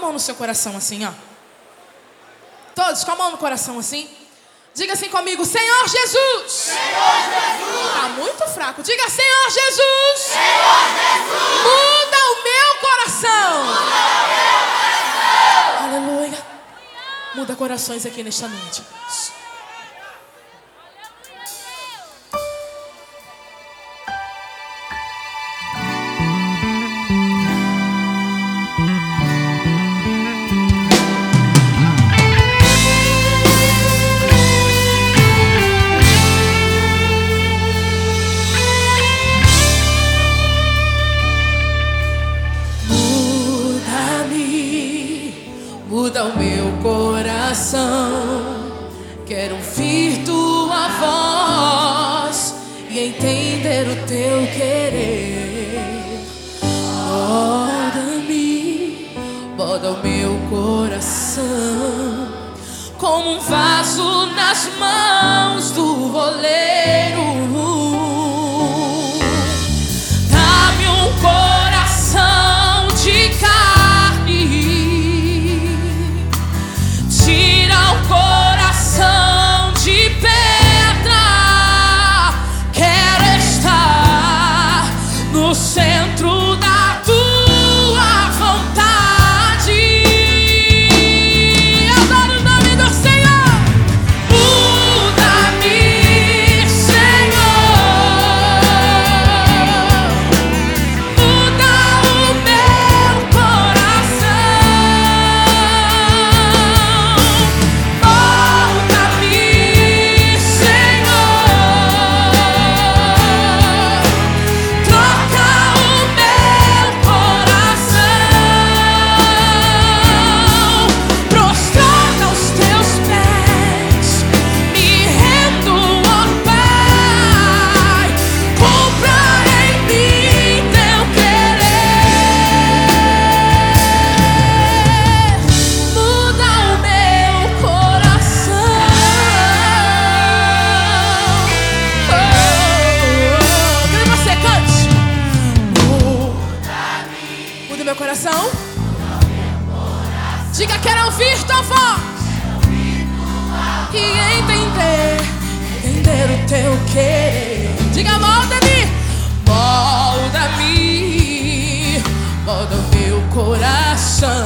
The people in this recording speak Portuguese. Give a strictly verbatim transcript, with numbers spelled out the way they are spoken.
mão no seu coração assim, ó. Todos com a mão no coração assim. Diga assim comigo: Senhor Jesus. Senhor Jesus. Tá muito fraco. Diga: Senhor Jesus. Senhor Jesus. Muda o meu coração. Muda o meu coração. Aleluia. Muda corações aqui nesta noite. Muda o meu coração, quero ouvir tua voz e entender o teu querer. Molda-me, molda o meu coração, como um vaso nas mãos do oleiro. Dá-me um coração de carne, tira o coração de pedra. Quero estar no centro da tua vontade. Adoro o nome do Senhor. Muda-me, Senhor. Muda o meu coração. Molda-me, Senhor. Troca o meu coração. Prostrado aos teus pés, me rendo, ó Pai. Cumpra em mim teu querer. Muda o meu coração. Oh, quero que você cante. Muda o meu coração. Diga: quero ouvir tua voz e entender, entender o teu querer. Diga: molda-me, molda-me, molda o meu coração.